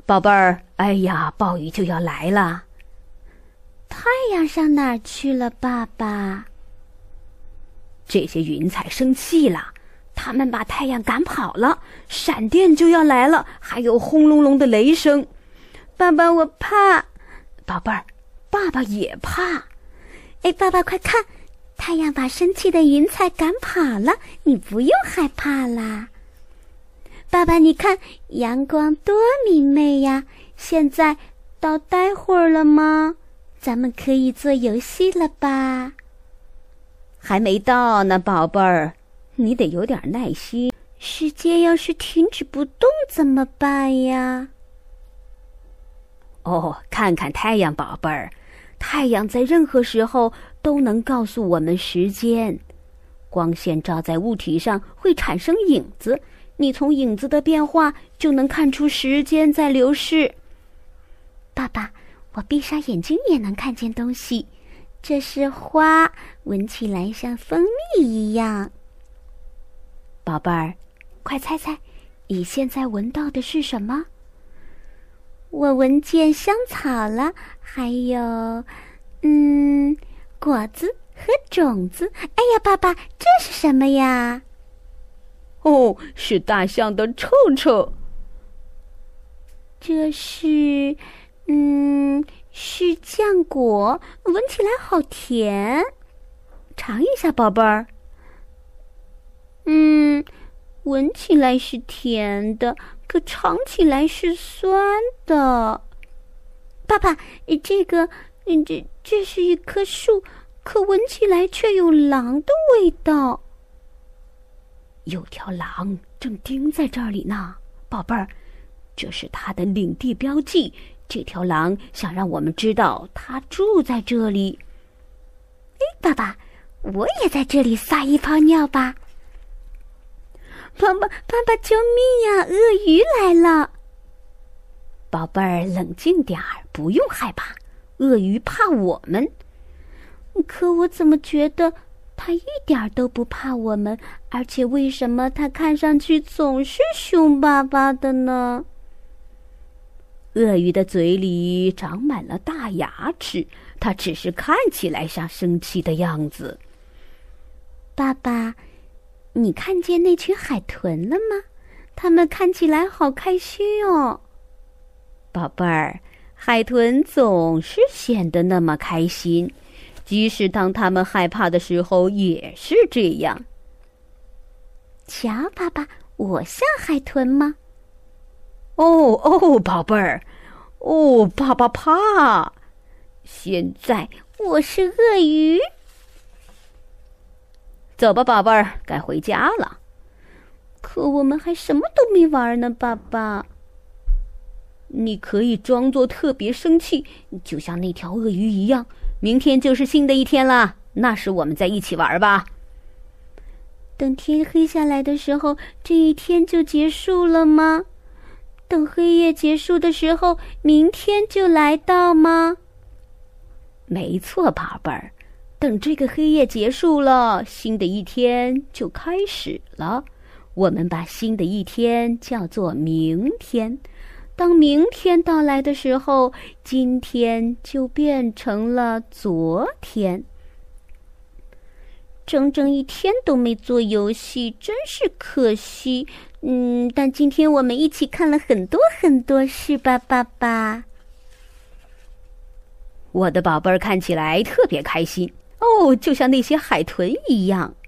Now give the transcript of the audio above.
宝贝儿，哎呀，暴雨就要来了。 太阳上哪儿去了，爸爸？ 这些云彩生气了，他们把太阳赶跑了，闪电就要来了，还有轰隆隆的雷声。 爸爸，我怕。 宝贝儿，爸爸也怕。 哎，爸爸快看，太阳把生气的云彩赶跑了，你不用害怕啦。爸爸，你看阳光多明媚呀！现在到待会儿了吗？咱们可以做游戏了吧？ 还没到呢，宝贝儿，你得有点耐心。 时间要是停止不动怎么办呀？ 哦，看看太阳，宝贝儿，太阳在任何时候都能告诉我们时间。光线照在物体上会产生影子，你从影子的变化就能看出时间在流逝。 爸爸，我闭上眼睛也能看见东西。这是花，闻起来像蜂蜜一样。 宝贝儿，快猜猜，你现在闻到的是什么？ 我闻见香草了，还有，果子和种子。哎呀，爸爸，这是什么呀？ 哦，是大象的臭臭。 这是，是浆果，闻起来好甜。 尝一下，宝贝儿。 闻起来是甜的，可尝起来是酸的。爸爸，这是一棵树，可闻起来却有狼的味道。 有条狼正盯在这里呢，宝贝儿，这是它的领地标记。这条狼想让我们知道它住在这里。 爸爸，我也在这里撒一泡尿吧。爸爸，救命呀！鳄鱼来了！ 宝贝儿，冷静点儿，不用害怕，鳄鱼怕我们。 可我怎么觉得它一点都不怕我们，而且为什么它看上去总是凶巴巴的呢？ 鳄鱼的嘴里长满了大牙齿，它只是看起来像生气的样子。 爸爸，你看见那群海豚了吗？它们看起来好开心哦。 宝贝儿，海豚总是显得那么开心，即使当它们害怕的时候也是这样。 瞧，爸爸，我像海豚吗？ 哦，宝贝儿，爸爸怕。现在我是鳄鱼。 走吧，宝贝儿，该回家了。 可我们还什么都没玩呢，爸爸。 你可以装作特别生气，就像那条鳄鱼一样。明天就是新的一天了，那时我们再一起玩吧。 等天黑下来的时候，这一天就结束了吗？等黑夜结束的时候，明天就来到吗？ 没错，宝贝儿。等这个黑夜结束了，新的一天就开始了。我们把新的一天叫做明天。当明天到来的时候，今天就变成了昨天。 整整一天都没做游戏，真是可惜。但今天我们一起看了很多很多，是吧，爸爸？ 我的宝贝儿看起来特别开心，就像那些海豚一样。